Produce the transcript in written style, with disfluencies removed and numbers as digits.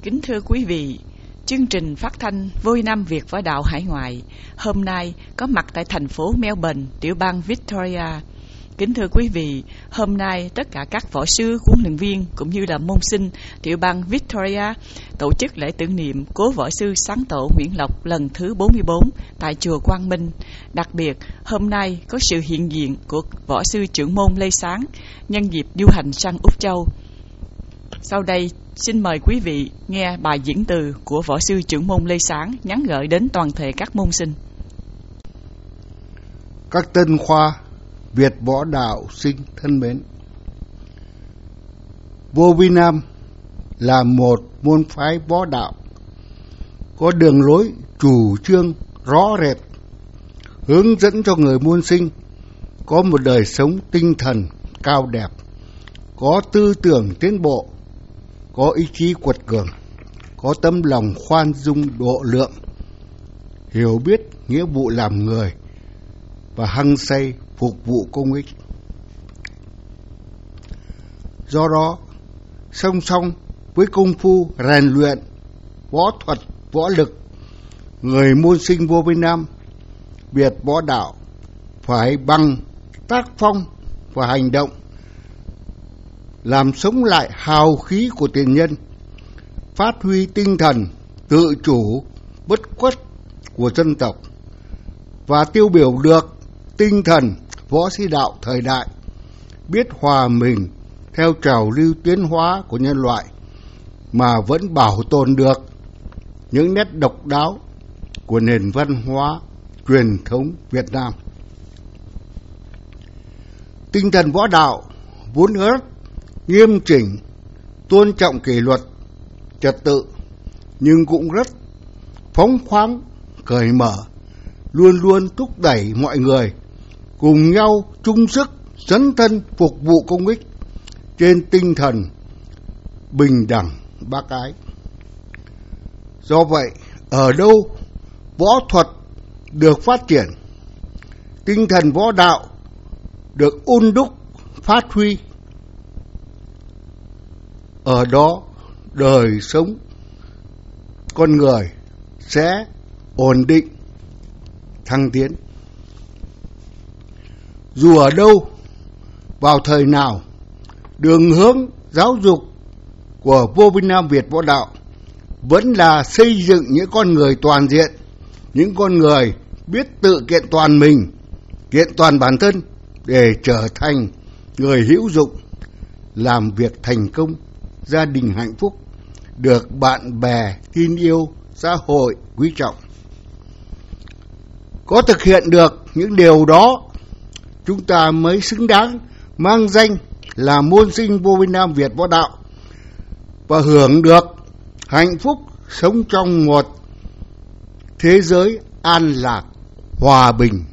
Kính thưa quý vị, chương trình phát thanh Vui Nam Việt Võ Đạo Hải Ngoại hôm nay có mặt tại thành phố Melbourne, tiểu bang Victoria. Kính thưa quý vị, hôm nay tất cả các võ sư, huấn luyện viên cũng như là môn sinh tiểu bang Victoria tổ chức lễ tưởng niệm cố võ sư Sáng Tổ Nguyễn Lộc lần thứ 44 tại chùa Quang Minh. Đặc biệt, hôm nay có sự hiện diện của võ sư trưởng môn Lê Sáng nhân dịp du hành sang Úc Châu. Sau đây, xin mời quý vị nghe bài diễn từ của võ sư trưởng môn Lê Sáng nhắn gửi đến toàn thể các môn sinh. Các tân khoa Việt võ đạo sinh thân mến, Vô Vi Nam là một môn phái võ đạo có đường lối chủ trương rõ rệt, hướng dẫn cho người môn sinh có một đời sống tinh thần cao đẹp, có tư tưởng tiến bộ, có ý chí quật cường, có tấm lòng khoan dung độ lượng, hiểu biết nghĩa vụ làm người và hăng say phục vụ công ích. Do đó, song song với công phu rèn luyện võ thuật, võ lực, người môn sinh Vô Vi Nam Việt võ đạo phải bằng tác phong và hành động làm sống lại hào khí của tiền nhân, phát huy tinh thần tự chủ bất khuất của dân tộc và tiêu biểu được tinh thần võ sĩ đạo thời đại, biết hòa mình theo trào lưu tiến hóa của nhân loại mà vẫn bảo tồn được những nét độc đáo của nền văn hóa truyền thống Việt Nam. Tinh thần võ đạo vốn rất nghiêm chỉnh, tôn trọng kỷ luật, trật tự, nhưng cũng rất phóng khoáng, cởi mở, luôn luôn thúc đẩy mọi người cùng nhau chung sức dấn thân phục vụ công ích trên tinh thần bình đẳng bác ái. Do vậy, ở đâu võ thuật được phát triển, tinh thần võ đạo được hun đúc phát huy, ở đó đời sống con người sẽ ổn định, thăng tiến. Dù ở đâu, vào thời nào, đường hướng giáo dục của Vô Vi Nam Việt võ đạo vẫn là xây dựng những con người toàn diện, những con người biết tự kiện toàn mình, kiện toàn bản thân để trở thành người hữu dụng, làm việc thành công, gia đình hạnh phúc, được bạn bè tin yêu, xã hội quý trọng. Có thực hiện được những điều đó, chúng ta mới xứng đáng mang danh là môn sinh Vô Vi Nam Việt võ đạo và hưởng được hạnh phúc sống trong một thế giới an lạc, hòa bình,